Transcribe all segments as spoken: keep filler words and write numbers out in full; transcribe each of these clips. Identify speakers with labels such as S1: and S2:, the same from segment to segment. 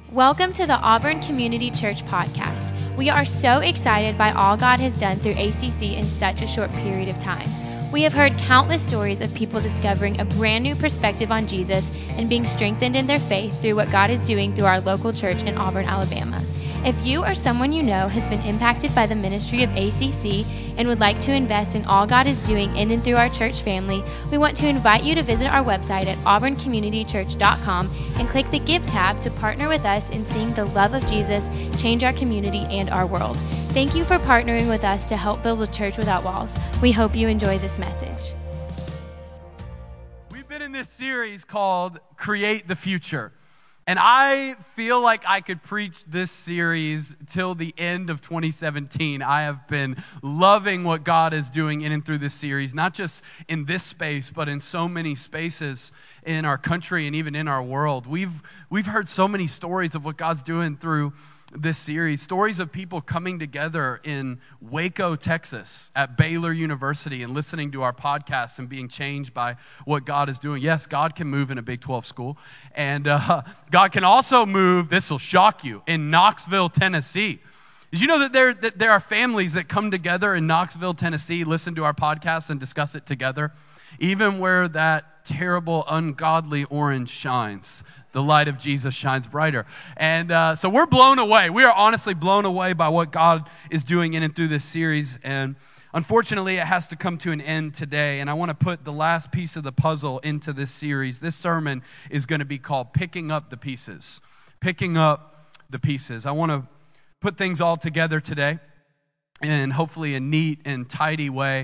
S1: Welcome to the Auburn Community Church podcast. We are so excited by all God has done through A C C in such a short period of time. We have heard countless stories of people discovering a brand new perspective on Jesus and being strengthened in their faith through what God is doing through our local church in Auburn, Alabama. If you or someone you know has been impacted by the ministry of A C C and would like to invest in all God is doing in and through our church family, we want to invite you to visit our website at auburn community church dot com and click the Give tab to partner with us in seeing the love of Jesus change our community and our world. Thank you for partnering with us to help build a church without walls. We hope you enjoy this message.
S2: We've been in this series called Create the Future. And I feel like I could preach this series till the end of twenty seventeen. I have been loving what God is doing in and through this series, not just in this space, but in so many spaces in our country and even in our world. We've we've heard so many stories of what God's doing through this series, stories of people coming together in Waco, Texas, at Baylor University and listening to our podcast and being changed by what God is doing. Yes, God can move in a Big twelve school, and uh, God can also move, this will shock you, in Knoxville, Tennessee. Did you know that there, that there are families that come together in Knoxville, Tennessee, listen to our podcast and discuss it together, even where that terrible, ungodly orange shines? The light of Jesus shines brighter. And uh, so we're blown away. We are honestly blown away by what God is doing in and through this series. And unfortunately, it has to come to an end today. And I want to put the last piece of the puzzle into this series. This sermon is going to be called Picking Up the Pieces. Picking Up the Pieces. I want to put things all together today in hopefully a neat and tidy way.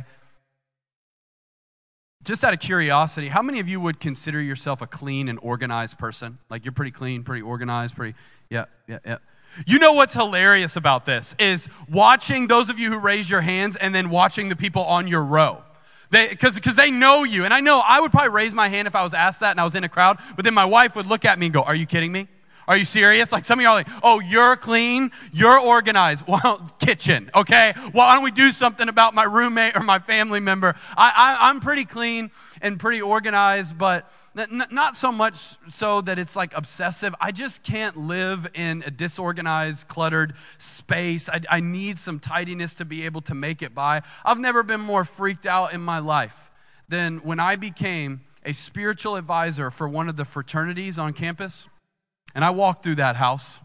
S2: Just out of curiosity, how many of you would consider yourself a clean and organized person? Like you're pretty clean, pretty organized, pretty, yeah, yeah, yeah. You know what's hilarious about this is watching those of you who raise your hands and then watching the people on your row. They, because because they know you. And I know I would probably raise my hand if I was asked that and I was in a crowd, but then my wife would look at me and go, "Are you kidding me? Are you serious?" Like some of y'all are like, "Oh, you're clean, you're organized." Well, kitchen, okay? Well, why don't we do something about my roommate or my family member? I, I, I'm pretty clean and pretty organized, but n- not so much so that it's like obsessive. I just can't live in a disorganized, cluttered space. I, I need some tidiness to be able to make it by. I've never been more freaked out in my life than when I became a spiritual advisor for one of the fraternities on campus. And I walked through that house.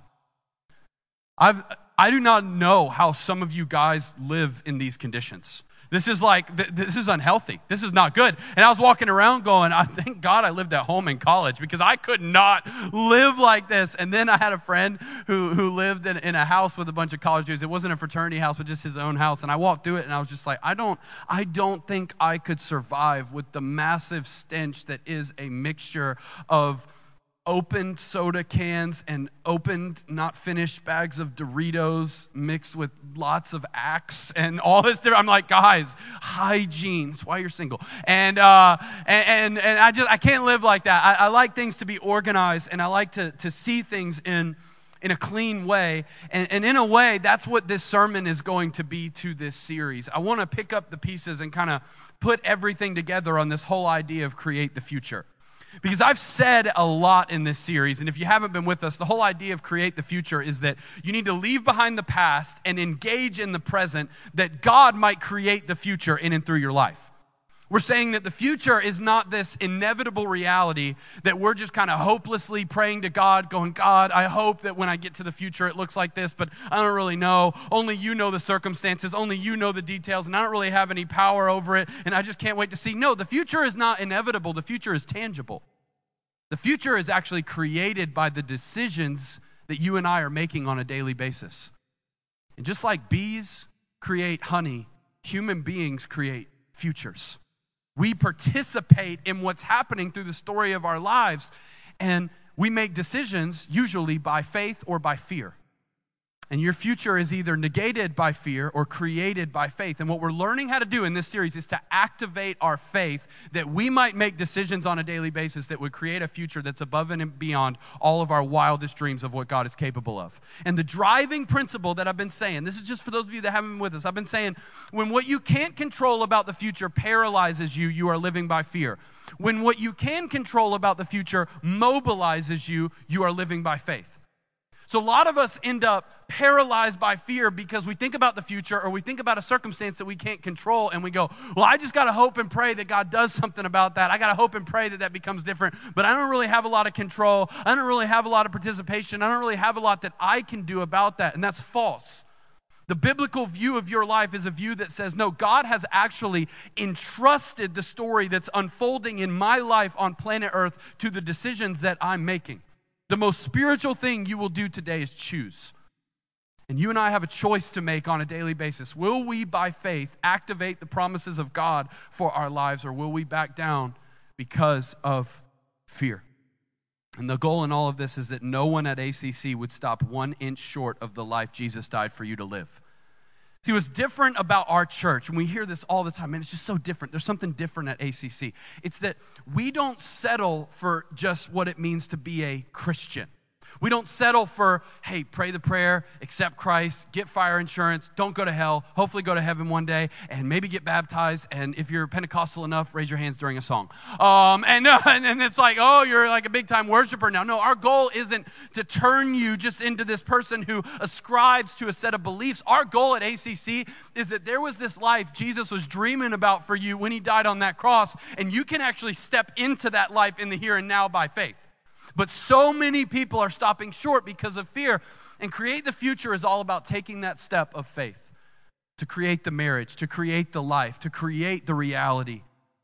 S2: I've, I do not know how some of you guys live in these conditions. This is like, th- this is unhealthy. This is not good. And I was walking around going, I thank God I lived at home in college because I could not live like this. And then I had a friend who, who lived in, in a house with a bunch of college students. It wasn't a fraternity house, but just his own house. And I walked through it and I was just like, I don't, I don't think I could survive with the massive stench that is a mixture of opened soda cans and opened, not finished bags of Doritos mixed with lots of Axe and all this different. I'm like, guys, hygiene. That's why you're single. And uh, and, and and I just I can't live like that. I, I like things to be organized, and I like to to see things in in a clean way. And, and in a way, that's what this sermon is going to be to this series. I want to pick up the pieces and kind of put everything together on this whole idea of create the future. Because I've said a lot in this series, and if you haven't been with us, the whole idea of create the future is that you need to leave behind the past and engage in the present that God might create the future in and through your life. We're saying that the future is not this inevitable reality that we're just kind of hopelessly praying to God, going, God, I hope that when I get to the future it looks like this, but I don't really know. Only you know the circumstances, only you know the details, and I don't really have any power over it, and I just can't wait to see. No, the future is not inevitable. The future is tangible. The future is actually created by the decisions that you and I are making on a daily basis. And just like bees create honey, human beings create futures. We participate in what's happening through the story of our lives, and we make decisions usually by faith or by fear. And your future is either negated by fear or created by faith. And what we're learning how to do in this series is to activate our faith that we might make decisions on a daily basis that would create a future that's above and beyond all of our wildest dreams of what God is capable of. And the driving principle that I've been saying, this is just for those of you that haven't been with us, I've been saying when what you can't control about the future paralyzes you, you are living by fear. When what you can control about the future mobilizes you, you are living by faith. So a lot of us end up paralyzed by fear because we think about the future or we think about a circumstance that we can't control and we go, well, I just got to hope and pray that God does something about that. I got to hope and pray that that becomes different, but I don't really have a lot of control. I don't really have a lot of participation. I don't really have a lot that I can do about that, and that's false. The biblical view of your life is a view that says, no, God has actually entrusted the story that's unfolding in my life on planet Earth to the decisions that I'm making. The most spiritual thing you will do today is choose. And you and I have a choice to make on a daily basis. Will we, by faith, activate the promises of God for our lives, or will we back down because of fear? And the goal in all of this is that no one at A C C would stop one inch short of the life Jesus died for you to live. See, what's different about our church, and we hear this all the time, and it's just so different. There's something different at A C C. It's that we don't settle for just what it means to be a Christian. We don't settle for, hey, pray the prayer, accept Christ, get fire insurance, don't go to hell, hopefully go to heaven one day, and maybe get baptized, and if you're Pentecostal enough, raise your hands during a song. Um, and, uh, and and it's like, oh, you're like a big-time worshiper now. No, our goal isn't to turn you just into this person who ascribes to a set of beliefs. Our goal at A C C is that there was this life Jesus was dreaming about for you when he died on that cross, and you can actually step into that life in the here and now by faith. But so many people are stopping short because of fear. And Create the Future is all about taking that step of faith to create the marriage, to create the life, to create the reality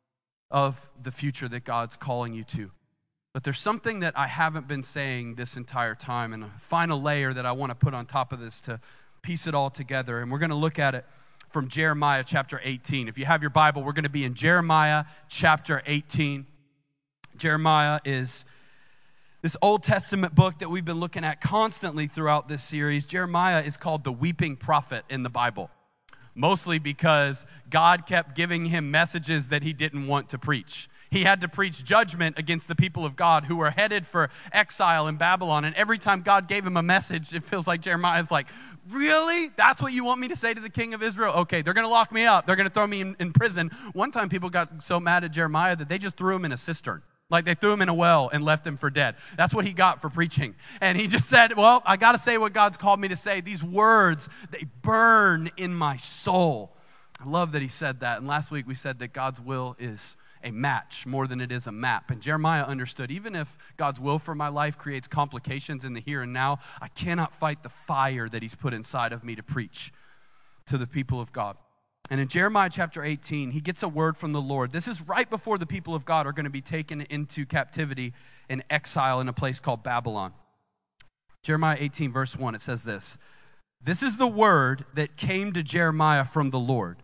S2: of the future that God's calling you to. But there's something that I haven't been saying this entire time, and a final layer that I want to put on top of this to piece it all together. And we're going to look at it from Jeremiah chapter eighteen. If you have your Bible, we're going to be in Jeremiah chapter eighteen. Jeremiah is this Old Testament book that we've been looking at constantly throughout this series. Jeremiah is called the weeping prophet in the Bible, mostly because God kept giving him messages that he didn't want to preach. He had to preach judgment against the people of God who were headed for exile in Babylon. And every time God gave him a message, it feels like Jeremiah's like, really? That's what you want me to say to the king of Israel? Okay, they're going to lock me up. They're going to throw me in, in prison. One time people got so mad at Jeremiah that they just threw him in a cistern. Like they threw him in a well and left him for dead. That's what he got for preaching. And he just said, well, I got to say what God's called me to say. These words, they burn in my soul. I love that he said that. And last week we said that God's will is a match more than it is a map. And Jeremiah understood, even if God's will for my life creates complications in the here and now, I cannot fight the fire that he's put inside of me to preach to the people of God. And in Jeremiah chapter eighteen, he gets a word from the Lord. This is right before the people of God are going to be taken into captivity and exile in a place called Babylon. Jeremiah eighteen, verse one, it says this: "This is the word that came to Jeremiah from the Lord.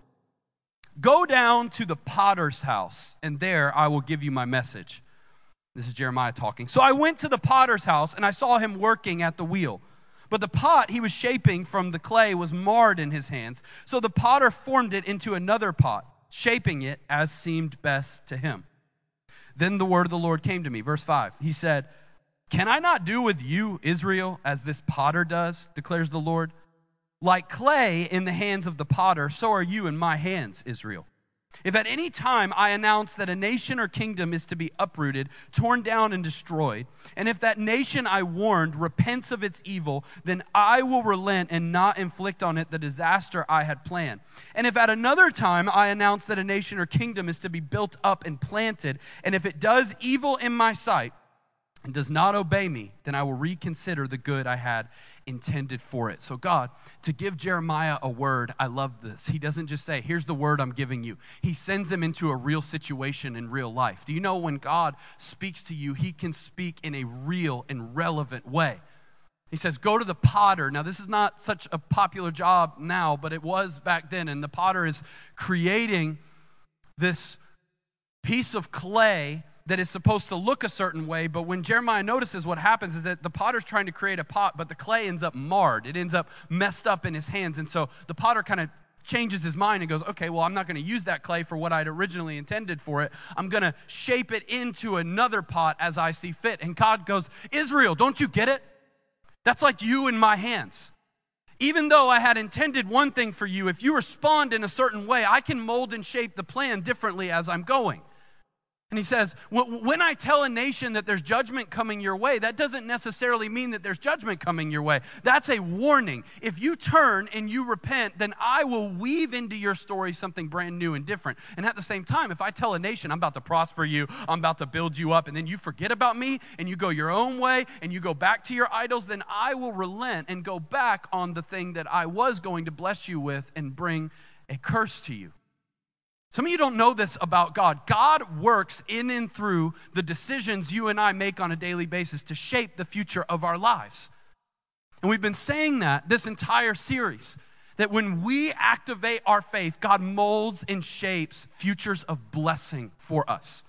S2: Go down to the potter's house, and there I will give you my message." This is Jeremiah talking. "So I went to the potter's house, and I saw him working at the wheel. But the pot he was shaping from the clay was marred in his hands. So the potter formed it into another pot, shaping it as seemed best to him. Then the word of the Lord came to me." Verse five. He said, "Can I not do with you, Israel, as this potter does, declares the Lord? Like clay in the hands of the potter, so are you in my hands, Israel. If at any time I announce that a nation or kingdom is to be uprooted, torn down, and destroyed, and if that nation I warned repents of its evil, then I will relent and not inflict on it the disaster I had planned. And if at another time I announce that a nation or kingdom is to be built up and planted, and if it does evil in my sight and does not obey me, then I will reconsider the good I had intended for it." So God, to give Jeremiah a word, I love this. He doesn't just say, here's the word I'm giving you. He sends him into a real situation in real life. Do you know when God speaks to you, he can speak in a real and relevant way? He says, go to the potter. Now, this is not such a popular job now, but it was back then. And the potter is creating this piece of clay that is supposed to look a certain way, but when Jeremiah notices, what happens is that the potter's trying to create a pot, but the clay ends up marred. It ends up messed up in his hands, and so the potter kind of changes his mind and goes, okay, well, I'm not going to use that clay for what I'd originally intended for it. I'm going to shape it into another pot as I see fit. And God goes, Israel, don't you get it? That's like you in my hands. Even though I had intended one thing for you, if you respond in a certain way, I can mold and shape the plan differently as I'm going. And he says, when I tell a nation that there's judgment coming your way, that doesn't necessarily mean that there's judgment coming your way. That's a warning. If you turn and you repent, then I will weave into your story something brand new and different. And at the same time, if I tell a nation, I'm about to prosper you, I'm about to build you up, and then you forget about me and you go your own way and you go back to your idols, then I will relent and go back on the thing that I was going to bless you with and bring a curse to you. Some of you don't know this about God. God works in and through the decisions you and I make on a daily basis to shape the future of our lives. And we've been saying that this entire series, that when we activate our faith, God molds and shapes futures of blessing for us.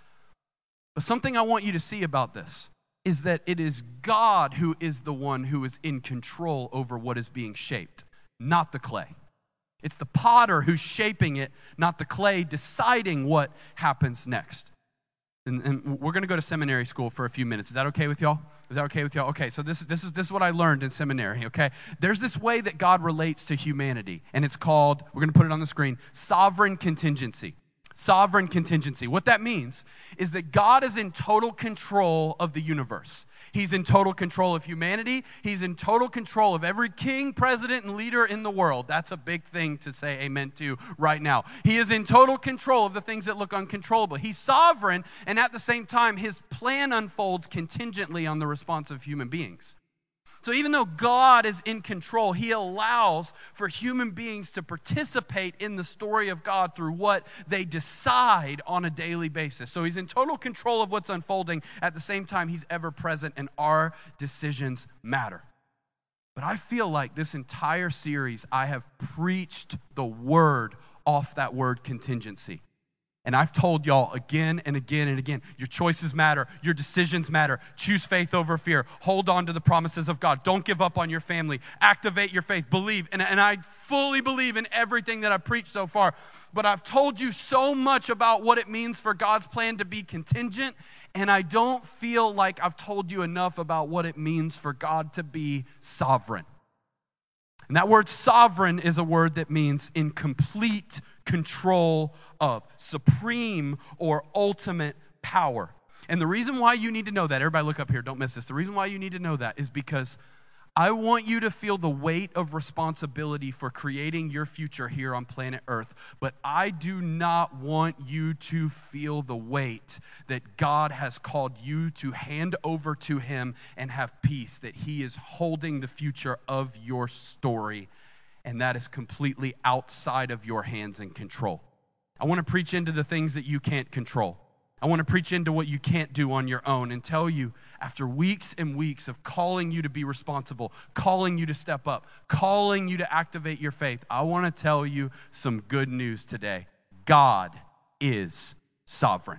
S2: But something I want you to see about this is that it is God who is the one who is in control over what is being shaped, not the clay. It's the potter who's shaping it, not the clay deciding what happens next. And, and we're going to go to seminary school for a few minutes. Is that okay with y'all? Is that okay with y'all? Okay, so this, this, is, this is what I learned in seminary, okay? There's this way that God relates to humanity, and it's called, we're going to put it on the screen, sovereign contingency. Sovereign contingency. What that means is that God is in total control of the universe. He's in total control of humanity. He's in total control of every king, president, and leader in the world. That's a big thing to say amen to right now. He is in total control of the things that look uncontrollable. He's sovereign, and at the same time, his plan unfolds contingently on the response of human beings. So even though God is in control, he allows for human beings to participate in the story of God through what they decide on a daily basis. So he's in total control of what's unfolding. At the same time, he's ever present, and our decisions matter. But I feel like this entire series, I have preached the word off that word contingency. And I've told y'all again and again and again, your choices matter, your decisions matter. Choose faith over fear. Hold on to the promises of God. Don't give up on your family. Activate your faith. Believe. And, and I fully believe in everything that I've preached so far. But I've told you so much about what it means for God's plan to be contingent, and I don't feel like I've told you enough about what it means for God to be sovereign. And that word sovereign is a word that means in complete control of, supreme or ultimate power. And the reason why you need to know that, everybody look up here, don't miss this. The reason why you need to know that is because I want you to feel the weight of responsibility for creating your future here on planet Earth, but I do not want you to feel the weight that God has called you to hand over to him and have peace, that he is holding the future of your story, and that is completely outside of your hands and control. I want to preach into the things that you can't control. I want to preach into what you can't do on your own and tell you, after weeks and weeks of calling you to be responsible, calling you to step up, calling you to activate your faith, I want to tell you some good news today. God is sovereign.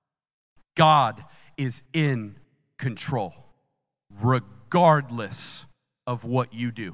S2: God is in control, regardless of what you do,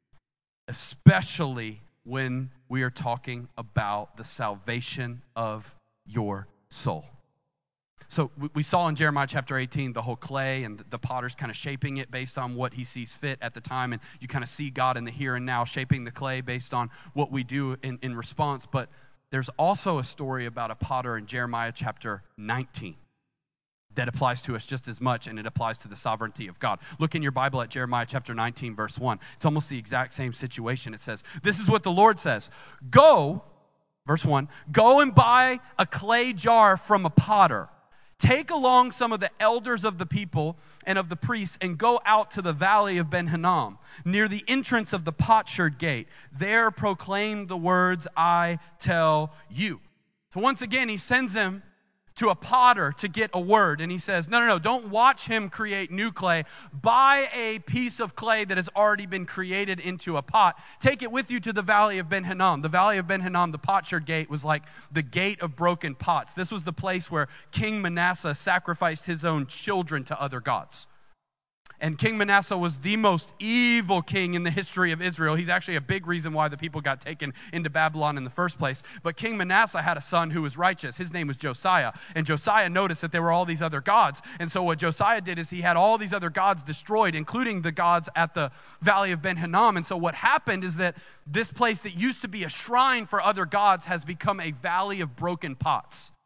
S2: especially when we are talking about the salvation of your soul. So we saw in Jeremiah chapter eighteen the whole clay and the potter's kind of shaping it based on what he sees fit at the time. And you kind of see God in the here and now shaping the clay based on what we do in, in response. But there's also a story about a potter in Jeremiah chapter nineteen that applies to us just as much, and it applies to the sovereignty of God. Look in your Bible at Jeremiah chapter nineteen, verse one. It's almost the exact same situation. It says, this is what the Lord says. Go, verse one, go and buy a clay jar from a potter. Take along some of the elders of the people and of the priests and go out to the valley of Ben Hinnom, near the entrance of the potsherd gate. There proclaim the words I tell you. So once again, he sends him to a potter to get a word. And he says, no, no, no, don't watch him create new clay. Buy a piece of clay that has already been created into a pot. Take it with you to the valley of Ben Hinnom. The valley of Ben Hinnom, the potsherd gate, was like the gate of broken pots. This was the place where King Manasseh sacrificed his own children to other gods. And King Manasseh was the most evil king in the history of Israel. He's actually a big reason why the people got taken into Babylon in the first place. But King Manasseh had a son who was righteous. His name was Josiah. And Josiah noticed that there were all these other gods. And so what Josiah did is he had all these other gods destroyed, including the gods at the valley of Ben Hinnom. And so what happened is that this place that used to be a shrine for other gods has become a valley of broken pots.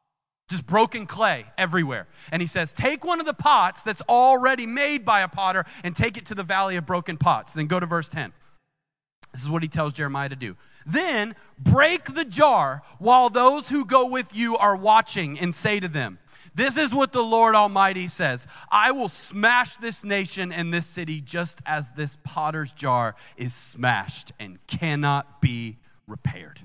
S2: Just broken clay everywhere. And he says, take one of the pots that's already made by a potter and take it to the valley of broken pots. Then go to verse ten. This is what he tells Jeremiah to do. Then break the jar while those who go with you are watching, and say to them, this is what the Lord Almighty says. I will smash this nation and this city just as this potter's jar is smashed and cannot be repaired.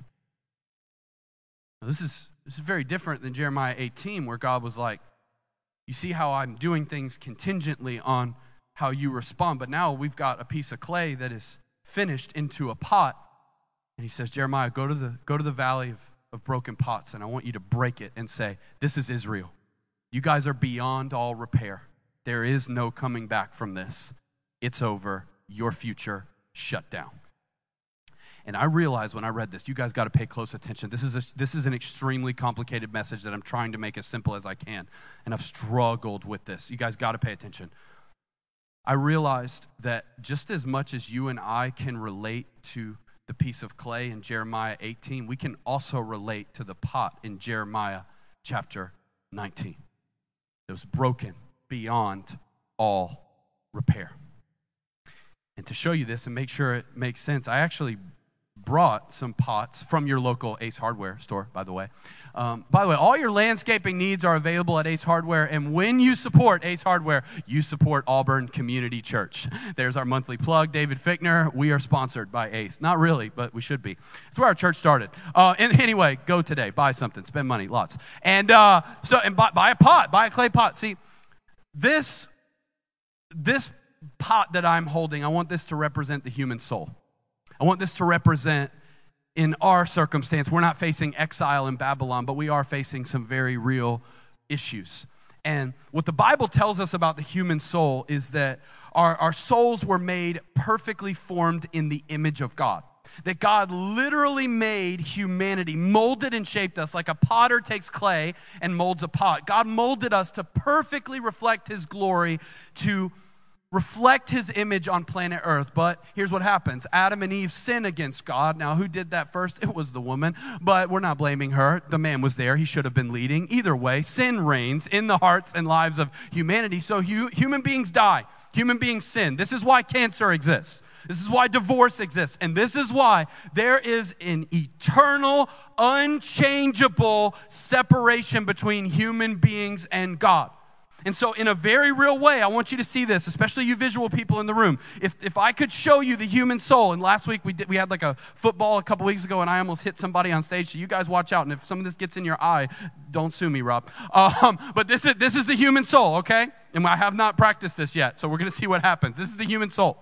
S2: Now, this is This is very different than Jeremiah eighteen, where God was like, you see how I'm doing things contingently on how you respond. But now we've got a piece of clay that is finished into a pot. And he says, Jeremiah, go to the, go to the valley of, of broken pots, and I want you to break it and say, this is Israel. You guys are beyond all repair. There is no coming back from this. It's over. Your future shut down. And I realized when I read this, you guys got to pay close attention. This is, a, this is an extremely complicated message that I'm trying to make as simple as I can. And I've struggled with this. You guys got to pay attention. I realized that just as much as you and I can relate to the piece of clay in Jeremiah eighteen, we can also relate to the pot in Jeremiah chapter nineteen. It was broken beyond all repair. And to show you this and make sure it makes sense, I actually brought some pots from your local Ace Hardware store, by the way. Um, by the way, all your landscaping needs are available at Ace Hardware, and when you support Ace Hardware, you support Auburn Community Church. There's our monthly plug, David Fickner. We are sponsored by Ace. Not really, but we should be. It's where our church started. Uh, and anyway, go today, buy something, spend money, lots. And uh, so, and buy, buy a pot, buy a clay pot. See, this, this pot that I'm holding, I want this to represent the human soul. I want this to represent, in our circumstance, we're not facing exile in Babylon, but we are facing some very real issues. And what the Bible tells us about the human soul is that our, our souls were made perfectly formed in the image of God. That God literally made humanity, molded and shaped us like a potter takes clay and molds a pot. God molded us to perfectly reflect his glory, to reflect his image on planet Earth. But here's what happens. Adam and Eve sin against God. Now, who did that first? It was the woman, but we're not blaming her. The man was there. He should have been leading. Either way, sin reigns in the hearts and lives of humanity. So hu- human beings die. Human beings sin. This is why cancer exists. This is why divorce exists. And this is why there is an eternal, unchangeable separation between human beings and God. And so in a very real way, I want you to see this, especially you visual people in the room. If if I could show you the human soul, and last week we did, we had like a football a couple weeks ago, and I almost hit somebody on stage, so you guys watch out. And if some of this gets in your eye, don't sue me, Rob. Um, but this is, this is the human soul, okay? And I have not practiced this yet, so we're going to see what happens. This is the human soul.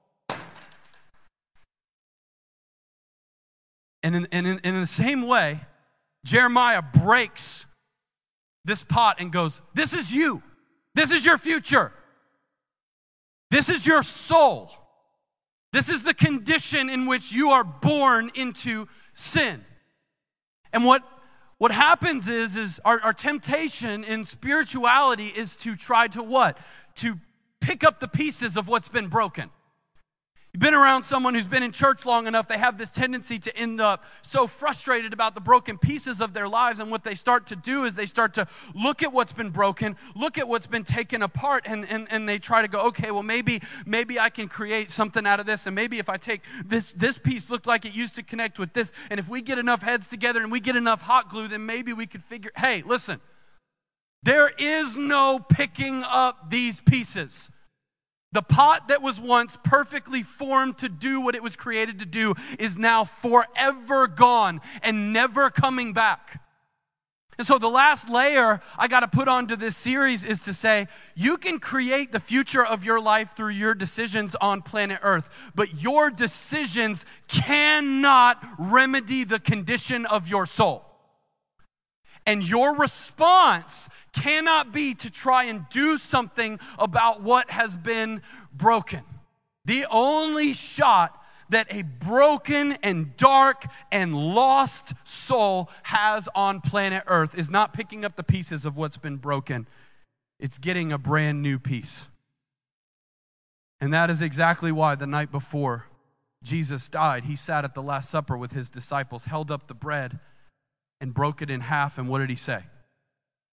S2: And in, and in, in the same way, Jeremiah breaks this pot and goes, this is you. This is your future. This is your soul. This is the condition in which you are born into sin. And what, what happens is, is our, our temptation in spirituality is to try to what? To pick up the pieces of what's been broken. You've been around someone who's been in church long enough, they have this tendency to end up so frustrated about the broken pieces of their lives, and what they start to do is they start to look at what's been broken, look at what's been taken apart, and, and, and they try to go, okay, well maybe maybe I can create something out of this, and maybe if I take this, this piece looked like it used to connect with this, and if we get enough heads together and we get enough hot glue, then maybe we could figure, hey, listen, there is no picking up these pieces. The pot that was once perfectly formed to do what it was created to do is now forever gone and never coming back. And so the last layer I got to put onto this series is to say, you can create the future of your life through your decisions on planet Earth, but your decisions cannot remedy the condition of your soul. And your response cannot be to try and do something about what has been broken. The only shot that a broken and dark and lost soul has on planet Earth is not picking up the pieces of what's been broken. It's getting a brand new piece. And that is exactly why the night before Jesus died, he sat at the Last Supper with his disciples, held up the bread, and broke it in half, and what did he say?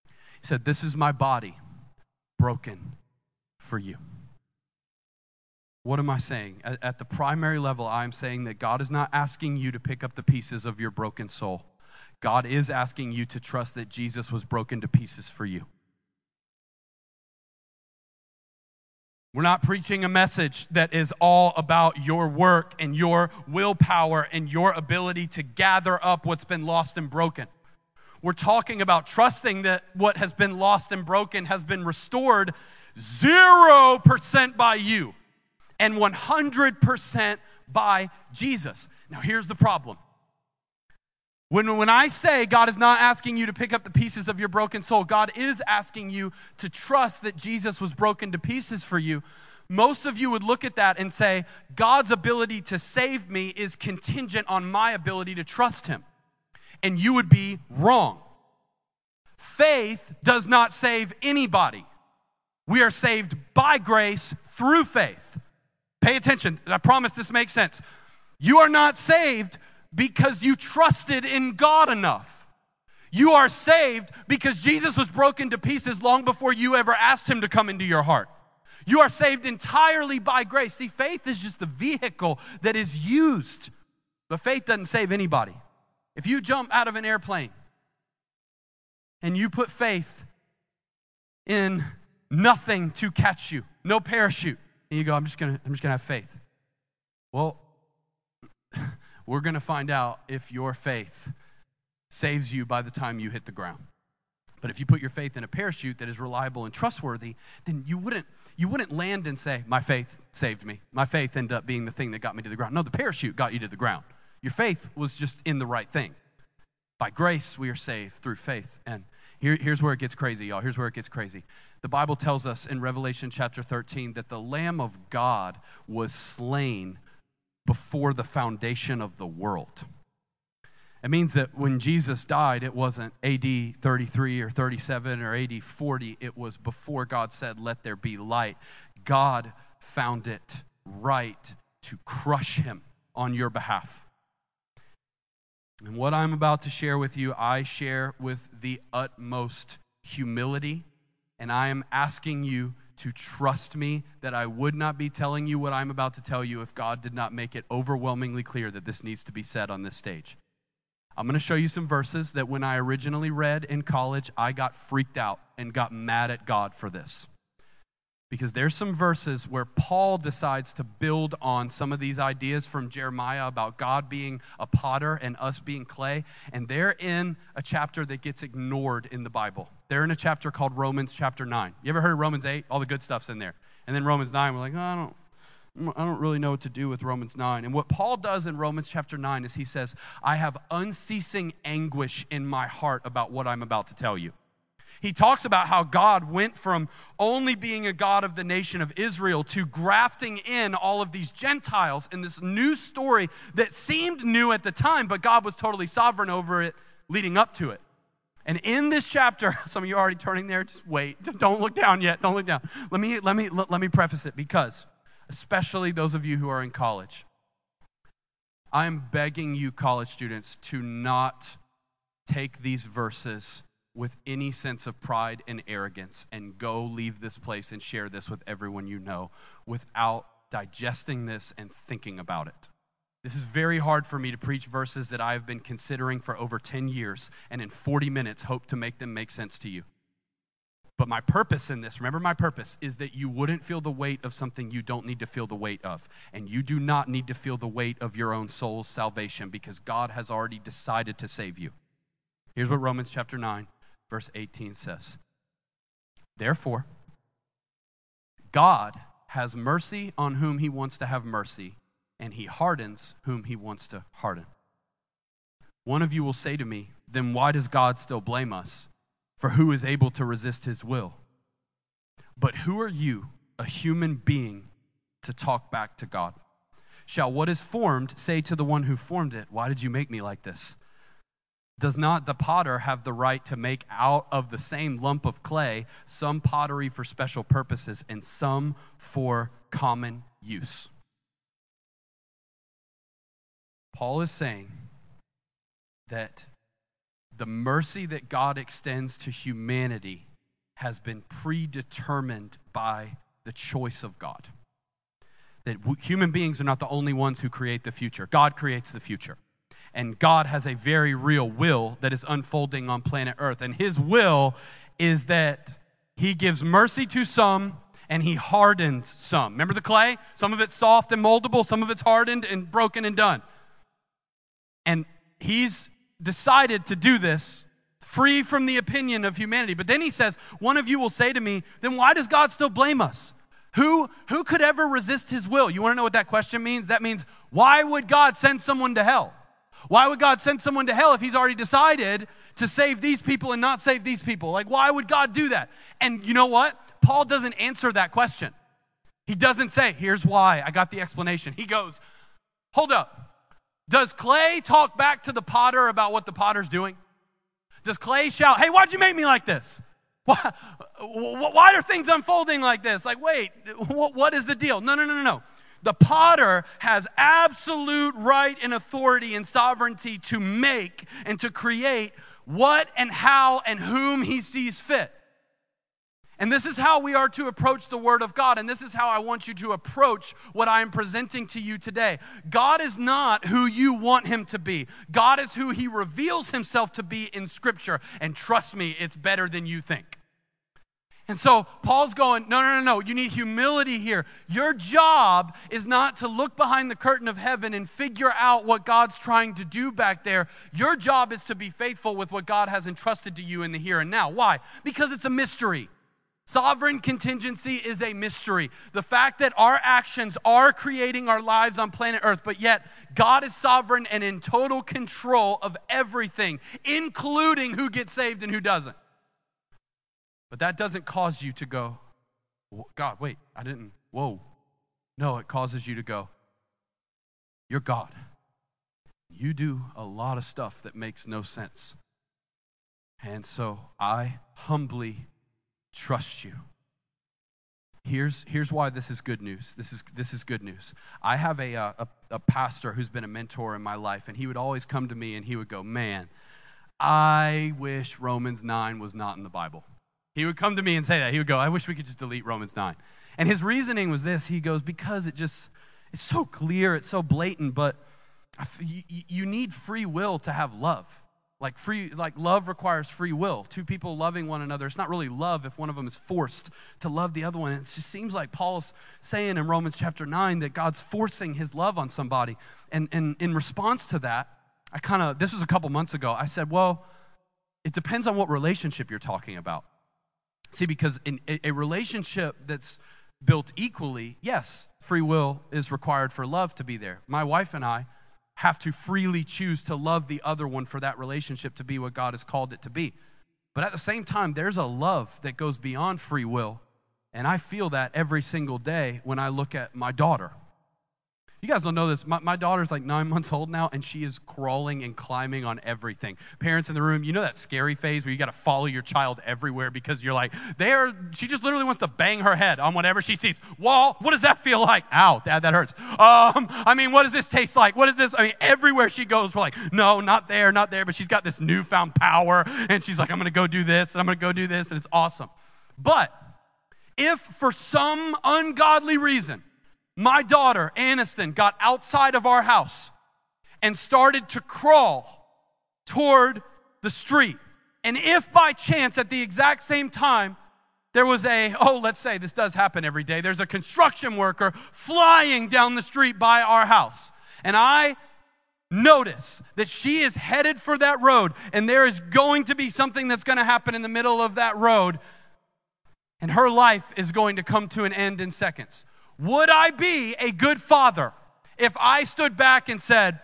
S2: He said, this is my body broken for you. What am I saying? At, at the primary level, I'm saying that God is not asking you to pick up the pieces of your broken soul. God is asking you to trust that Jesus was broken to pieces for you. We're not preaching a message that is all about your work and your willpower and your ability to gather up what's been lost and broken. We're talking about trusting that what has been lost and broken has been restored zero percent by you and one hundred percent by Jesus. Now here's the problem. When, when I say God is not asking you to pick up the pieces of your broken soul, God is asking you to trust that Jesus was broken to pieces for you. Most of you would look at that and say, God's ability to save me is contingent on my ability to trust him. And you would be wrong. Faith does not save anybody. We are saved by grace through faith. Pay attention. I promise this makes sense. You are not saved because you trusted in God enough. You are saved because Jesus was broken to pieces long before you ever asked him to come into your heart. You are saved entirely by grace. See, faith is just the vehicle that is used, but faith doesn't save anybody. If you jump out of an airplane and you put faith in nothing to catch you, no parachute, and you go, I'm just gonna, I'm just gonna have faith. Well, we're going to find out if your faith saves you by the time you hit the ground. But if you put your faith in a parachute that is reliable and trustworthy, then you wouldn't you wouldn't land and say, my faith saved me. My faith ended up being the thing that got me to the ground. No, the parachute got you to the ground. Your faith was just in the right thing. By grace, we are saved through faith. And here, here's where it gets crazy, y'all. Here's where it gets crazy. The Bible tells us in Revelation chapter thirteen that the Lamb of God was slain before the foundation of the world. It means that when Jesus died, it wasn't A D thirty-three or thirty-seven or A D forty. It was before God said, let there be light. God found it right to crush him on your behalf. And what I'm about to share with you, I share with the utmost humility, and I am asking you to trust me that I would not be telling you what I'm about to tell you if God did not make it overwhelmingly clear that this needs to be said on this stage. I'm going to show you some verses that when I originally read in college, I got freaked out and got mad at God for this. Because there's some verses where Paul decides to build on some of these ideas from Jeremiah about God being a potter and us being clay. And they're in a chapter that gets ignored in the Bible. They're in a chapter called Romans chapter nine. You ever heard of Romans eight? All the good stuff's in there. And then Romans nine, we're like, oh, I don't, I don't really know what to do with Romans nine. And what Paul does in Romans chapter nine is he says, I have unceasing anguish in my heart about what I'm about to tell you. He talks about how God went from only being a God of the nation of Israel to grafting in all of these Gentiles in this new story that seemed new at the time, but God was totally sovereign over it leading up to it. And in this chapter, some of you are already turning there, just wait. Don't look down yet. Don't look down. Let me, let me, let me preface it because, especially those of you who are in college, I'm begging you college students to not take these verses with any sense of pride and arrogance and go leave this place and share this with everyone you know without digesting this and thinking about it. This is very hard for me to preach verses that I've been considering for over ten years and in forty minutes hope to make them make sense to you. But my purpose in this, remember my purpose, is that you wouldn't feel the weight of something you don't need to feel the weight of. And you do not need to feel the weight of your own soul's salvation because God has already decided to save you. Here's what Romans chapter nine, verse eighteen says. Therefore, God has mercy on whom he wants to have mercy, and he hardens whom he wants to harden. One of you will say to me, then why does God still blame us? For who is able to resist his will? But who are you, a human being, to talk back to God? Shall what is formed say to the one who formed it, why did you make me like this? Does not the potter have the right to make out of the same lump of clay some pottery for special purposes and some for common use? Paul is saying that the mercy that God extends to humanity has been predetermined by the choice of God. That w- human beings are not the only ones who create the future. God creates the future. And God has a very real will that is unfolding on planet Earth. And his will is that he gives mercy to some and he hardens some. Remember the clay? Some of it's soft and moldable, some of it's hardened and broken and done. And he's decided to do this free from the opinion of humanity. But then he says, one of you will say to me, then why does God still blame us? Who, who could ever resist his will? You want to know what that question means? That means, why would God send someone to hell? Why would God send someone to hell if he's already decided to save these people and not save these people? Like, why would God do that? And you know what? Paul doesn't answer that question. He doesn't say, here's why. I got the explanation. He goes, hold up. Does clay talk back to the potter about what the potter's doing? Does clay shout, hey, why'd you make me like this? Why, why are things unfolding like this? Like, wait, what is the deal? No, no, no, no, no. The potter has absolute right and authority and sovereignty to make and to create what and how and whom he sees fit. And this is how we are to approach the Word of God, and this is how I want you to approach what I am presenting to you today. God is not who you want him to be. God is who he reveals himself to be in Scripture, and trust me, it's better than you think. And so Paul's going, no, no, no, no, you need humility here. Your job is not to look behind the curtain of heaven and figure out what God's trying to do back there. Your job is to be faithful with what God has entrusted to you in the here and now. Why? Because it's a mystery. Sovereign contingency is a mystery. The fact that our actions are creating our lives on planet Earth, but yet God is sovereign and in total control of everything, including who gets saved and who doesn't. But that doesn't cause you to go, God, wait, I didn't, whoa. No, it causes you to go, you're God. You do a lot of stuff that makes no sense. And so I humbly trust you. Here's, here's why this is good news. This is, this is good news. I have a, a, a pastor who's been a mentor in my life, and he would always come to me and he would go, man, I wish Romans nine was not in the Bible. He would come to me and say that. He would go, I wish we could just delete Romans nine. And his reasoning was this. He goes, because it just, it's so clear, it's so blatant, but you, you need free will to have love. Like free, like love requires free will. Two people loving one another. It's not really love if one of them is forced to love the other one. It just seems like Paul's saying in Romans chapter nine that God's forcing his love on somebody. And, and in response to that, I kind of, this was a couple months ago, I said, well, it depends on what relationship you're talking about. See, because in a, a relationship that's built equally, yes, free will is required for love to be there. My wife and I have to freely choose to love the other one for that relationship to be what God has called it to be. But at the same time, there's a love that goes beyond free will, and I feel that every single day when I look at my daughter. You guys don't know this. My, my daughter's like nine months old now, and she is crawling and climbing on everything. Parents in the room, you know that scary phase where you got to follow your child everywhere because you're like, there. She just literally wants to bang her head on whatever she sees. Wall, what does that feel like? Ow, Dad, that hurts. Um, I mean, what does this taste like? What is this? I mean, everywhere she goes, we're like, no, not there, not there. But she's got this newfound power, and she's like, I'm going to go do this, and I'm going to go do this, and it's awesome. But if for some ungodly reason, my daughter, Aniston, got outside of our house and started to crawl toward the street. And if by chance at the exact same time there was a, oh, let's say this does happen every day, there's a construction worker flying down the street by our house. And I notice that she is headed for that road, and there is going to be something that's going to happen in the middle of that road, and her life is going to come to an end in seconds. Would I be a good father if I stood back and said,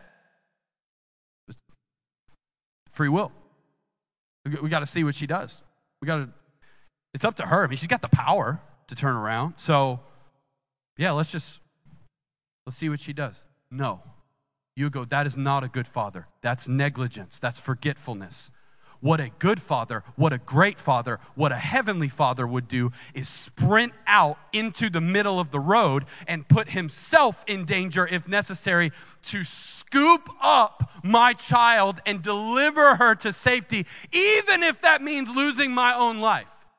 S2: free will. We got to see what she does. We got to, it's up to her. I mean, she's got the power to turn around. So, yeah, let's just, let's see what she does. No. You go, that is not a good father. That's negligence. That's forgetfulness. What a good father, what a great father, what a heavenly father would do is sprint out into the middle of the road and put himself in danger if necessary to scoop up my child and deliver her to safety, even if that means losing my own life.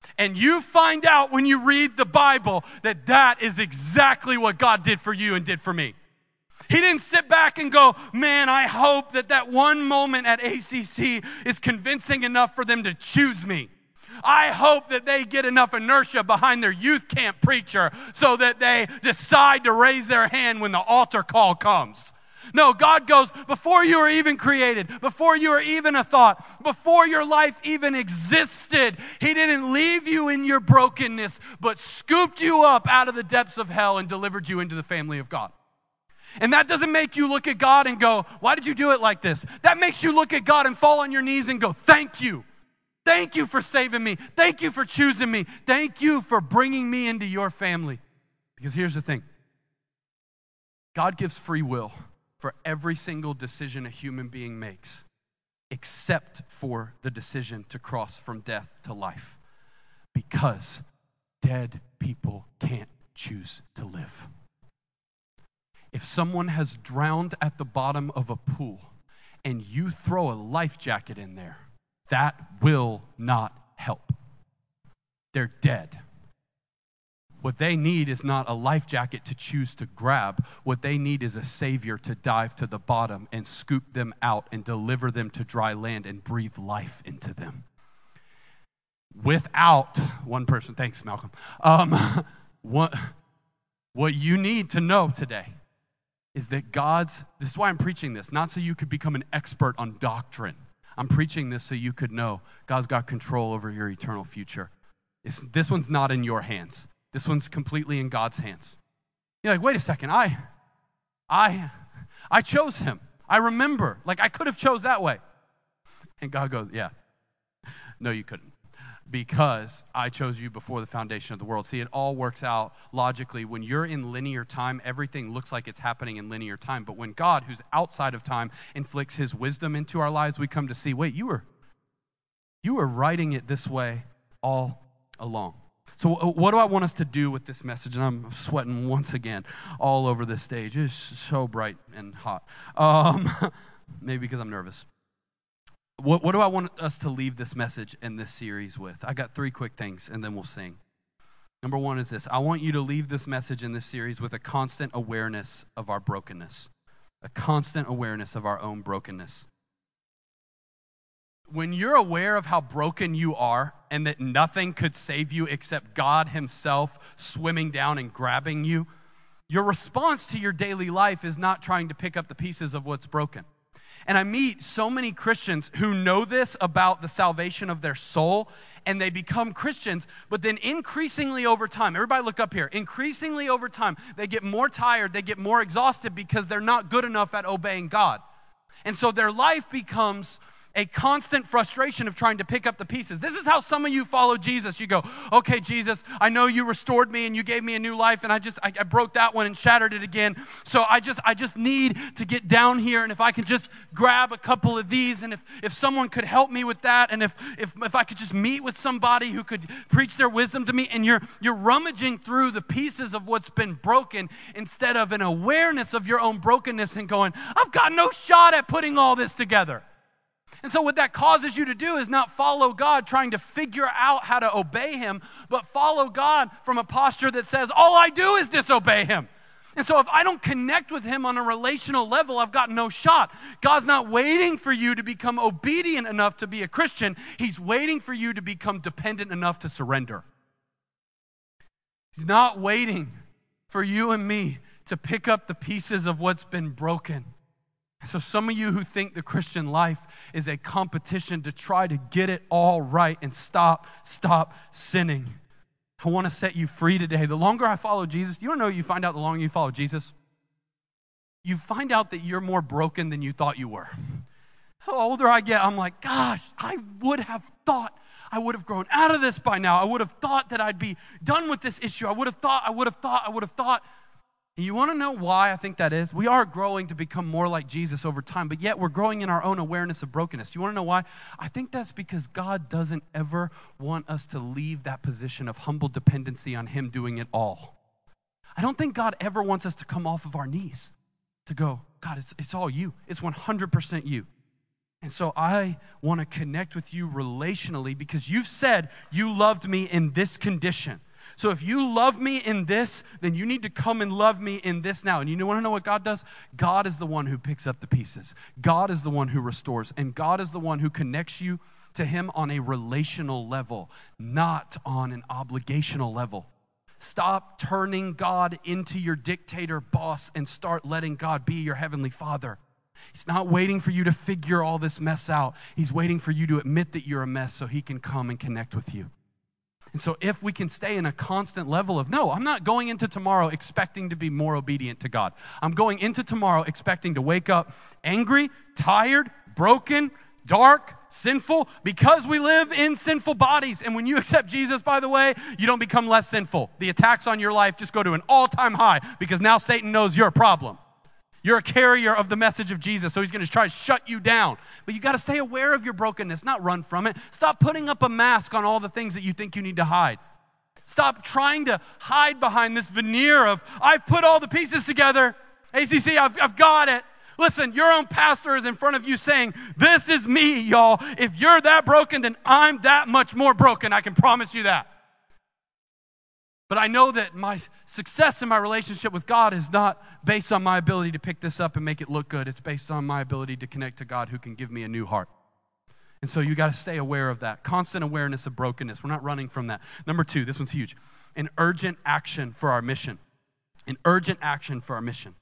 S2: And you find out when you read the Bible that that is exactly what God did for you and did for me. He didn't sit back and go, man, I hope that that one moment at A C C is convincing enough for them to choose me. I hope that they get enough inertia behind their youth camp preacher so that they decide to raise their hand when the altar call comes. No, God goes, before you were even created, before you were even a thought, before your life even existed, He didn't leave you in your brokenness, but scooped you up out of the depths of hell and delivered you into the family of God. And that doesn't make you look at God and go, why did you do it like this? That makes you look at God and fall on your knees and go, thank you. Thank you for saving me. Thank you for choosing me. Thank you for bringing me into your family. Because here's the thing. God gives free will for every single decision a human being makes, except for the decision to cross from death to life. Because dead people can't choose to live. If someone has drowned at the bottom of a pool and you throw a life jacket in there, that will not help. They're dead. What they need is not a life jacket to choose to grab. What they need is a Savior to dive to the bottom and scoop them out and deliver them to dry land and breathe life into them. Without one person, thanks, Malcolm. Um, what, what you need to know today is that God's, this is why I'm preaching this, not so you could become an expert on doctrine. I'm preaching this so you could know God's got control over your eternal future. It's, this one's not in your hands. This one's completely in God's hands. You're like, wait a second, I, I, I chose him. I remember, like I could have chose that way. And God goes, yeah, no, you couldn't. Because I chose you before the foundation of the world. See, it all works out logically. When you're in linear time, everything looks like it's happening in linear time. But when God, who's outside of time, inflicts his wisdom into our lives, we come to see, wait, you were, you were writing it this way all along. So what do I want us to do with this message? And I'm sweating once again all over this stage. It's so bright and hot. Um, maybe because I'm nervous. What, what do I want us to leave this message and this series with? I got three quick things, and then we'll sing. Number one is this. I want you to leave this message in this series with a constant awareness of our brokenness, a constant awareness of our own brokenness. When you're aware of how broken you are and that nothing could save you except God himself swimming down and grabbing you, your response to your daily life is not trying to pick up the pieces of what's broken. And I meet so many Christians who know this about the salvation of their soul, and they become Christians, but then increasingly over time, everybody look up here, increasingly over time, they get more tired, they get more exhausted because they're not good enough at obeying God. And so their life becomes a constant frustration of trying to pick up the pieces. This is how some of you follow Jesus. You go, okay, Jesus, I know you restored me and you gave me a new life, and I just, I, I broke that one and shattered it again. So I just, I just need to get down here, and if I could just grab a couple of these, and if, if someone could help me with that, and if, if, if I could just meet with somebody who could preach their wisdom to me, and you're, you're rummaging through the pieces of what's been broken instead of an awareness of your own brokenness and going, I've got no shot at putting all this together. And so what that causes you to do is not follow God trying to figure out how to obey him, but follow God from a posture that says, all I do is disobey him. And so if I don't connect with him on a relational level, I've got no shot. God's not waiting for you to become obedient enough to be a Christian. He's waiting for you to become dependent enough to surrender. He's not waiting for you and me to pick up the pieces of what's been broken. So some of you who think the Christian life is a competition to try to get it all right and stop, stop sinning. I want to set you free today. The longer I follow Jesus, you want to know what you find out the longer you follow Jesus? You find out that you're more broken than you thought you were. The older I get, I'm like, gosh, I would have thought I would have grown out of this by now. I would have thought that I'd be done with this issue. I would have thought, I would have thought, I would have thought. You want to know why I think that is? We are growing to become more like Jesus over time, but yet we're growing in our own awareness of brokenness. Do you want to know why? I think that's because God doesn't ever want us to leave that position of humble dependency on him doing it all. I don't think God ever wants us to come off of our knees to go, God, it's, it's all you. It's one hundred percent you. And so I want to connect with you relationally because you've said you loved me in this condition. So if you love me in this, then you need to come and love me in this now. And you want to know what God does? God is the one who picks up the pieces. God is the one who restores. And God is the one who connects you to him on a relational level, not on an obligational level. Stop turning God into your dictator boss and start letting God be your heavenly Father. He's not waiting for you to figure all this mess out. He's waiting for you to admit that you're a mess so he can come and connect with you. And so if we can stay in a constant level of, no, I'm not going into tomorrow expecting to be more obedient to God. I'm going into tomorrow expecting to wake up angry, tired, broken, dark, sinful, because we live in sinful bodies. And when you accept Jesus, by the way, you don't become less sinful. The attacks on your life just go to an all-time high because now Satan knows you're a problem. You're a carrier of the message of Jesus, so he's going to try to shut you down. But you got to stay aware of your brokenness, not run from it. Stop putting up a mask on all the things that you think you need to hide. Stop trying to hide behind this veneer of, I've put all the pieces together. A C C, I've, I've got it. Listen, your own pastor is in front of you saying, this is me, y'all. If you're that broken, then I'm that much more broken. I can promise you that. But I know that my success in my relationship with God is not based on my ability to pick this up and make it look good. It's based on my ability to connect to God who can give me a new heart. And so you got to stay aware of that. Constant awareness of brokenness. We're not running from that. Number two, this one's huge. An urgent action for our mission. An urgent action for our mission.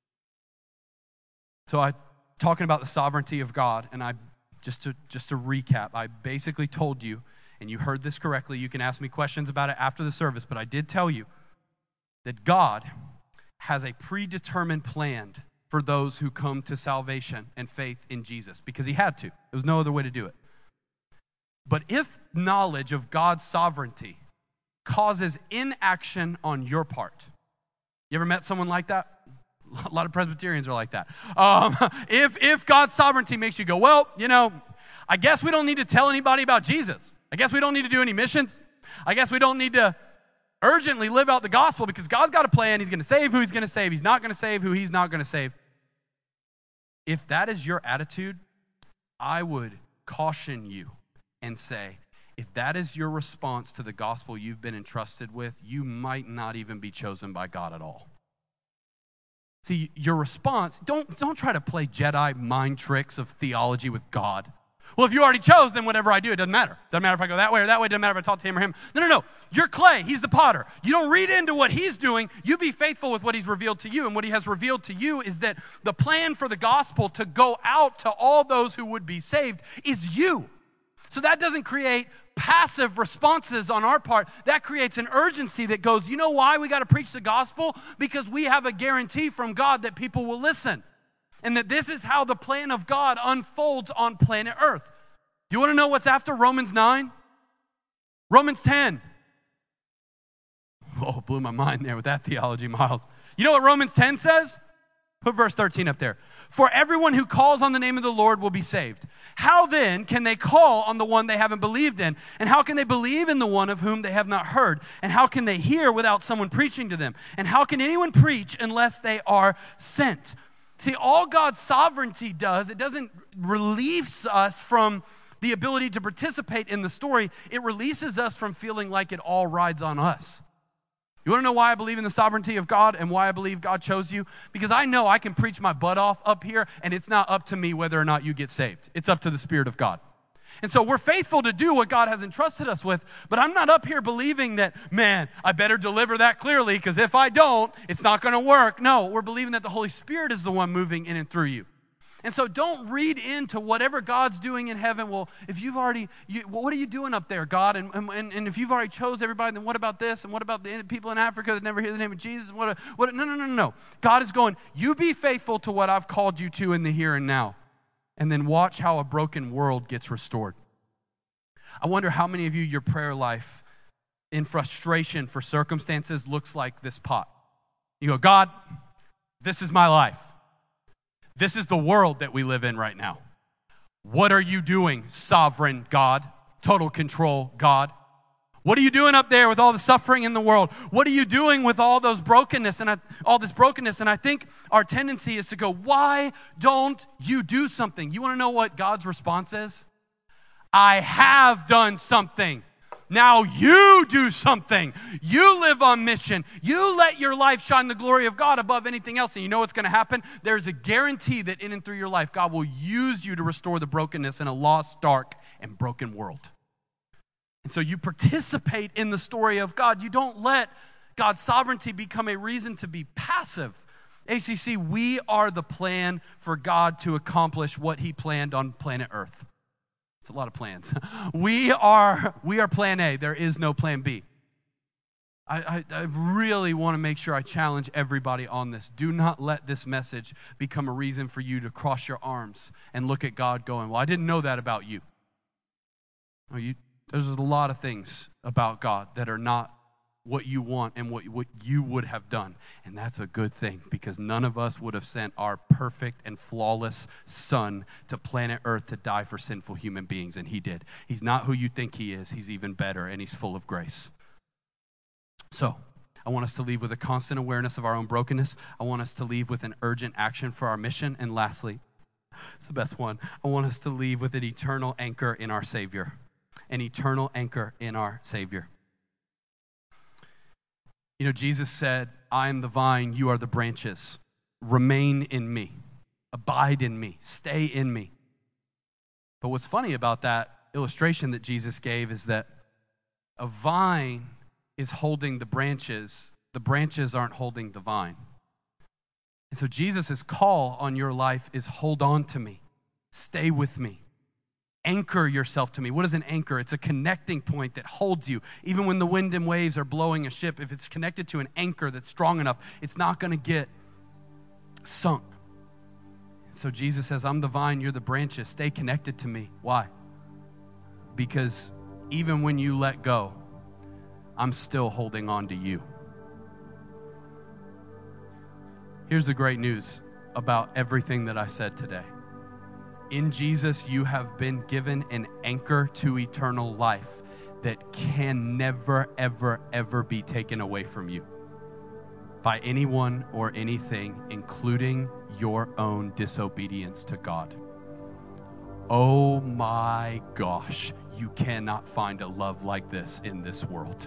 S2: So I talking about the sovereignty of God, and I just to just to recap, I basically told you, and you heard this correctly, you can ask me questions about it after the service, but I did tell you that God has a predetermined plan for those who come to salvation and faith in Jesus, because he had to. There was no other way to do it. But if knowledge of God's sovereignty causes inaction on your part, you ever met someone like that? A lot of Presbyterians are like that. Um, if, if God's sovereignty makes you go, well, you know, I guess we don't need to tell anybody about Jesus. I guess we don't need to do any missions. I guess we don't need to urgently live out the gospel because God's got a plan. He's going to save who he's going to save. He's not going to save who he's not going to save. If that is your attitude, I would caution you and say, if that is your response to the gospel you've been entrusted with, you might not even be chosen by God at all. See, your response, don't, don't try to play Jedi mind tricks of theology with God. Well, if you already chose, then whatever I do, it doesn't matter. Doesn't matter if I go that way or that way. Doesn't matter if I talk to him or him. No, no, no. You're clay. He's the potter. You don't read into what he's doing. You be faithful with what he's revealed to you. And what he has revealed to you is that the plan for the gospel to go out to all those who would be saved is you. So that doesn't create passive responses on our part. That creates an urgency that goes, you know why we got to preach the gospel? Because we have a guarantee from God that people will listen. And that this is how the plan of God unfolds on planet Earth. Do you want to know what's after Romans nine? Romans ten. Oh, blew my mind there with that theology, Miles. You know what Romans ten says? Put verse thirteen up there. For everyone who calls on the name of the Lord will be saved. How then can they call on the one they haven't believed in? And how can they believe in the one of whom they have not heard? And how can they hear without someone preaching to them? And how can anyone preach unless they are sent? See, all God's sovereignty does, it doesn't relieve us from the ability to participate in the story. It releases us from feeling like it all rides on us. You want to know why I believe in the sovereignty of God and why I believe God chose you? Because I know I can preach my butt off up here, and it's not up to me whether or not you get saved. It's up to the Spirit of God. And so we're faithful to do what God has entrusted us with, but I'm not up here believing that, man, I better deliver that clearly because if I don't, it's not going to work. No, we're believing that the Holy Spirit is the one moving in and through you. And so don't read into whatever God's doing in heaven. Well, if you've already, you, well, what are you doing up there, God? And, and, and if you've already chose everybody, then what about this? And what about the people in Africa that never hear the name of Jesus? What? What? No, no, no, no. God is going, you be faithful to what I've called you to in the here and now. And then watch how a broken world gets restored. I wonder how many of you, your prayer life in frustration for circumstances looks like this pot. You go, God, this is my life. This is the world that we live in right now. What are you doing, sovereign God, total control God? What are you doing up there with all the suffering in the world? What are you doing with all those brokenness and I, all this brokenness? And I think our tendency is to go, why don't you do something? You want to know what God's response is? I have done something. Now you do something. You live on mission. You let your life shine the glory of God above anything else. And you know what's going to happen? There's a guarantee that in and through your life, God will use you to restore the brokenness in a lost, dark, and broken world. And so you participate in the story of God. You don't let God's sovereignty become a reason to be passive. A C C, we are the plan for God to accomplish what he planned on planet Earth. It's a lot of plans. We are, we are plan A. There is no plan B. I, I, I really want to make sure I challenge everybody on this. Do not let this message become a reason for you to cross your arms and look at God going, well, I didn't know that about you. Oh, you There's a lot of things about God that are not what you want and what, what you would have done. And that's a good thing because none of us would have sent our perfect and flawless son to planet Earth to die for sinful human beings, and he did. He's not who you think he is. He's even better, and he's full of grace. So, I want us to leave with a constant awareness of our own brokenness. I want us to leave with an urgent action for our mission. And lastly, it's the best one. I want us to leave with an eternal anchor in our Savior. An eternal anchor in our Savior. You know, Jesus said, I am the vine, you are the branches. Remain in me. Abide in me. Stay in me. But what's funny about that illustration that Jesus gave is that a vine is holding the branches. The branches aren't holding the vine. And so Jesus' call on your life is hold on to me. Stay with me. Anchor yourself to me. What is an anchor? It's a connecting point that holds you. Even when the wind and waves are blowing a ship, if it's connected to an anchor that's strong enough, it's not going to get sunk. So Jesus says, I'm the vine, you're the branches. Stay connected to me. Why? Because even when you let go, I'm still holding on to you. Here's the great news about everything that I said today. In Jesus, you have been given an anchor to eternal life that can never, ever, ever be taken away from you by anyone or anything, including your own disobedience to God. Oh my gosh, you cannot find a love like this in this world.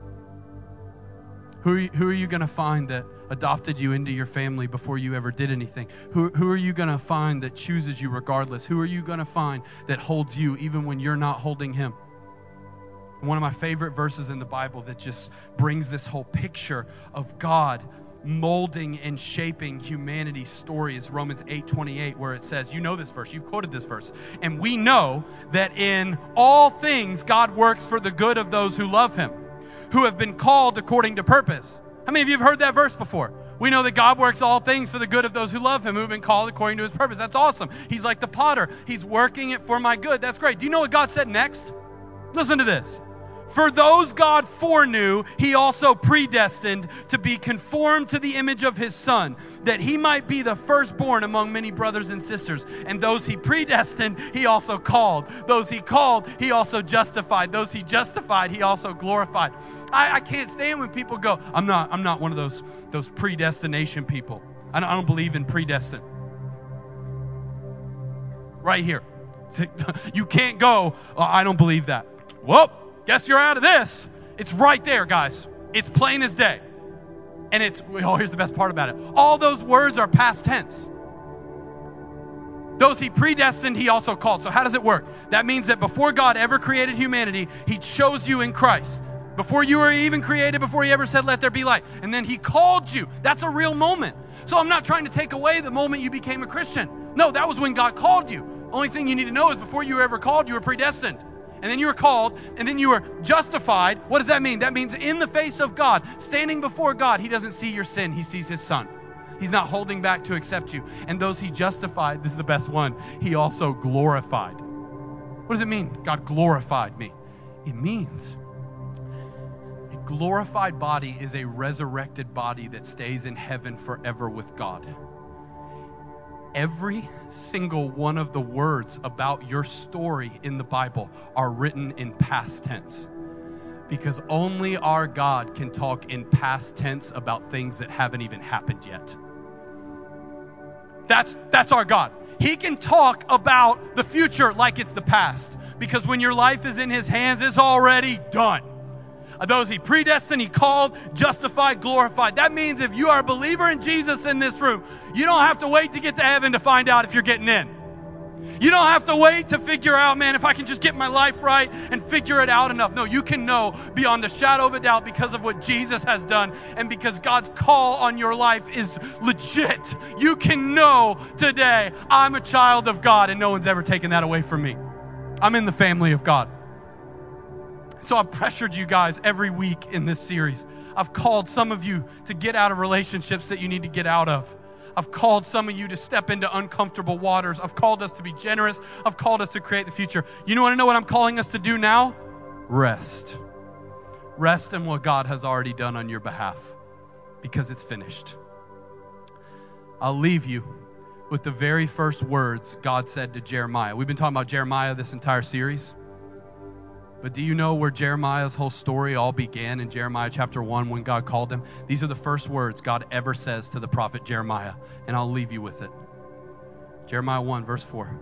S2: Who are you, who are you going to find that adopted you into your family before you ever did anything? Who, who are you going to find that chooses you regardless? Who are you going to find that holds you even when you're not holding him? One of my favorite verses in the Bible that just brings this whole picture of God molding and shaping humanity's story is Romans eight twenty-eight, where it says, you know this verse, you've quoted this verse, and we know that in all things God works for the good of those who love him, who have been called according to purpose. How many of you have heard that verse before? We know that God works all things for the good of those who love him, who have been called according to his purpose. That's awesome. He's like the potter. He's working it for my good. That's great. Do you know what God said next? Listen to this. For those God foreknew, he also predestined to be conformed to the image of his Son, that he might be the firstborn among many brothers and sisters. And those he predestined, he also called. Those he called, he also justified. Those he justified, he also glorified. I, I can't stand when people go, I'm not, I'm not one of those, those predestination people. I don't, I don't believe in predestined. Right here. You can't go, oh, I don't believe that. Well, guess you're out of this. It's right there, guys. It's plain as day. And it's, oh, here's the best part about it. All those words are past tense. Those he predestined, he also called. So how does it work? That means that before God ever created humanity, he chose you in Christ. Before you were even created, before he ever said, let there be light. And then he called you. That's a real moment. So I'm not trying to take away the moment you became a Christian. No, that was when God called you. Only thing you need to know is before you were ever called, you were predestined. And then you were called, and then you were justified. What does that mean? That means in the face of God, standing before God, he doesn't see your sin. He sees his Son. He's not holding back to accept you. And those he justified, this is the best one, he also glorified. What does it mean? God glorified me. It means a glorified body is a resurrected body that stays in heaven forever with God. Every single one of the words about your story in the Bible are written in past tense. Because only our God can talk in past tense about things that haven't even happened yet. That's, that's our God. He can talk about the future like it's the past. Because when your life is in his hands, it's already done. Those he predestined, he called, justified, glorified. That means if you are a believer in Jesus in this room, you don't have to wait to get to heaven to find out if you're getting in. You don't have to wait to figure out, man, if I can just get my life right and figure it out enough. No, you can know beyond a shadow of a doubt because of what Jesus has done and because God's call on your life is legit. You can know today, I'm a child of God and no one's ever taken that away from me. I'm in the family of God. So I've pressured you guys every week in this series. I've called some of you to get out of relationships that you need to get out of. I've called some of you to step into uncomfortable waters. I've called us to be generous. I've called us to create the future. You want to know what I'm calling us to do now? Rest. Rest in what God has already done on your behalf because it's finished. I'll leave you with the very first words God said to Jeremiah. We've been talking about Jeremiah this entire series. But do you know where Jeremiah's whole story all began in Jeremiah chapter one when God called him? These are the first words God ever says to the prophet Jeremiah, and I'll leave you with it. Jeremiah one, verse four.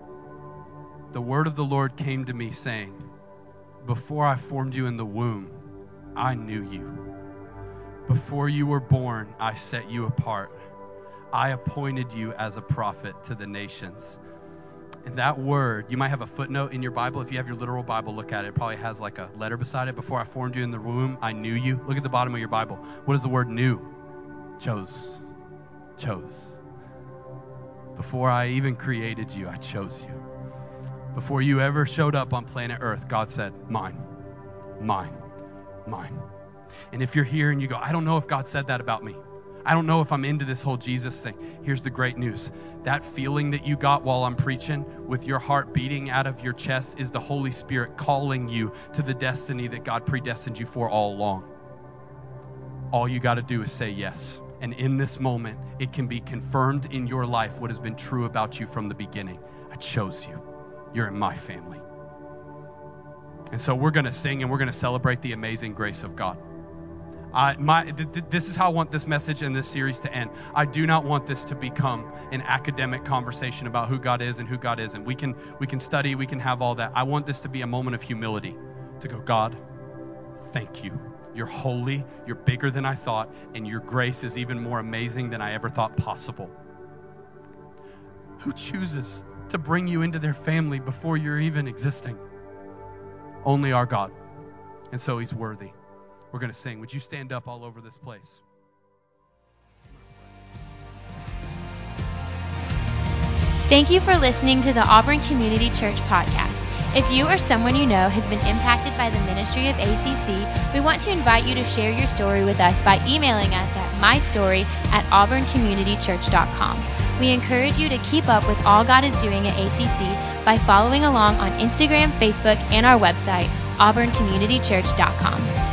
S2: The word of the Lord came to me saying, before I formed you in the womb, I knew you. Before you were born, I set you apart. I appointed you as a prophet to the nations. And that word, you might have a footnote in your Bible. If you have your literal Bible, look at it. It probably has like a letter beside it. Before I formed you in the womb, I knew you. Look at the bottom of your Bible. What is the word knew? Chose. Chose. Before I even created you, I chose you. Before you ever showed up on planet Earth, God said, mine, mine, mine. And if you're here and you go, I don't know if God said that about me. I don't know if I'm into this whole Jesus thing. Here's the great news. That feeling that you got while I'm preaching with your heart beating out of your chest is the Holy Spirit calling you to the destiny that God predestined you for all along. All you got to do is say yes. And in this moment, it can be confirmed in your life what has been true about you from the beginning. I chose you. You're in my family. And so we're going to sing and we're going to celebrate the amazing grace of God. I, my, th- th- this is how I want this message and this series to end. I do not want this to become an academic conversation about who God is and who God isn't. We can, we can study, we can have all that. I want this to be a moment of humility to go, God, thank you. You're holy, you're bigger than I thought, and your grace is even more amazing than I ever thought possible. Who chooses to bring you into their family before you're even existing? Only our God. And so he's worthy. We're going to sing. Would you stand up all over this place?
S1: Thank you for listening to the Auburn Community Church podcast. If you or someone you know has been impacted by the ministry of A C C, we want to invite you to share your story with us by emailing us at my story at auburn community church dot com. We encourage you to keep up with all God is doing at A C C by following along on Instagram, Facebook, and our website, auburn community church dot com.